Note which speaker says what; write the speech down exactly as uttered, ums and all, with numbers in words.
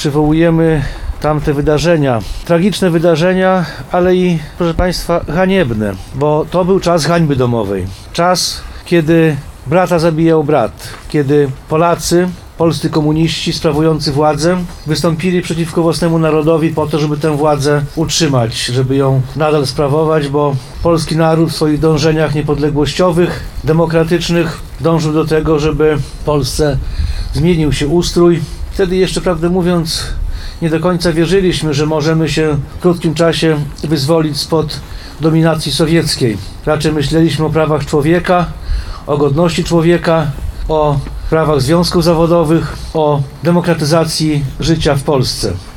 Speaker 1: przywołujemy tamte wydarzenia. Tragiczne wydarzenia, ale i, proszę Państwa, haniebne, bo to był czas hańby domowej. Czas, kiedy brata zabijał brat, kiedy Polacy, polscy komuniści sprawujący władzę wystąpili przeciwko własnemu narodowi po to, żeby tę władzę utrzymać, żeby ją nadal sprawować, bo polski naród w swoich dążeniach niepodległościowych, demokratycznych dążył do tego, żeby w Polsce zmienił się ustrój. Wtedy jeszcze, prawdę mówiąc, nie do końca wierzyliśmy, że możemy się w krótkim czasie wyzwolić spod dominacji sowieckiej. Raczej myśleliśmy o prawach człowieka, o godności człowieka, o prawach związków zawodowych, o demokratyzacji życia w Polsce.